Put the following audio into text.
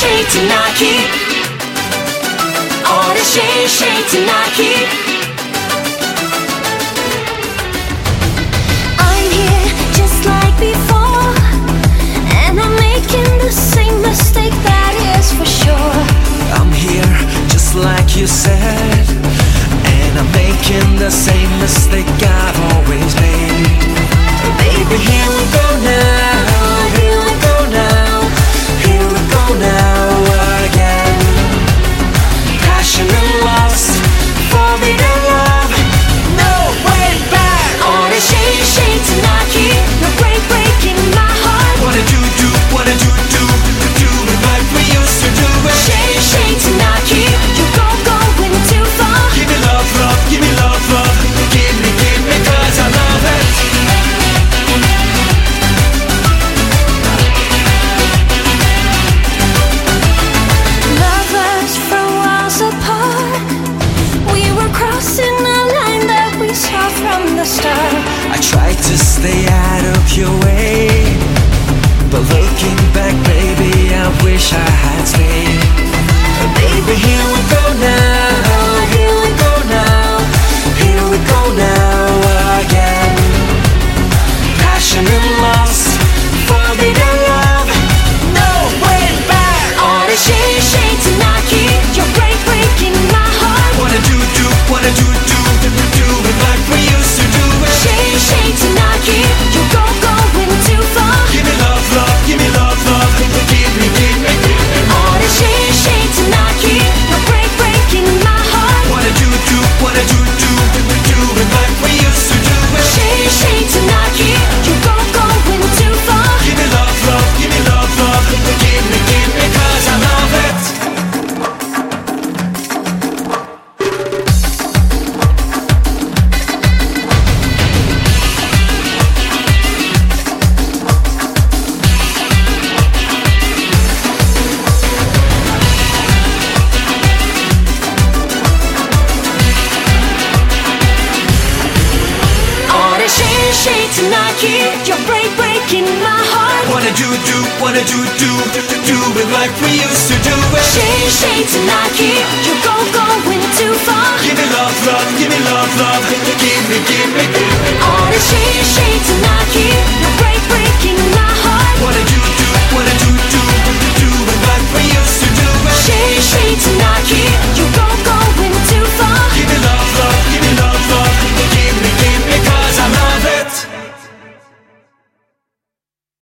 shade tonight. Oh, the shade tonight. I'm here just like before, and I'm making the same mistake, that is for sure. I'm here just like you said, and I'm making the same mistake I've always made. Baby, here we go now, here we go now, here we go now again. Passion and lust, forbidden love, no way back. Oh, the shade tonight. You're breaking my heart. What did you do, what did you do, do it like we used to do it. Shade tonight. You going too far. Give me love, love, give me love, love. Give me, cause I love it. Lovers from miles apart, we were crossing a line that we saw from the start. I tried to stay out of your way, but looking back, baby, I wish I had stayed. Baby, here we go now, here we go now, here we go now again. Passion and lust, forbidden love, no way back. Oh, the shade tonight. You're breaking my heart. What did you do, what did you do, do it like we used to do it. Shade tonight. You going too far. Give me love, love, give me love, love. Give me, Oh, the shade tonight. You're breaking my heart. what did you do, what did you do, do it like we used to do it. Shade tonight. You going too far. Give me love, love, give me love, love. Give me, cause I love it. Oh, the shade tonight. You're breaking my heart. What did you do, what did you do, do it like we used to do it. Shade tonight. You going too far. Give me love, love, give me love, love. Give me, Oh, the shade tonight.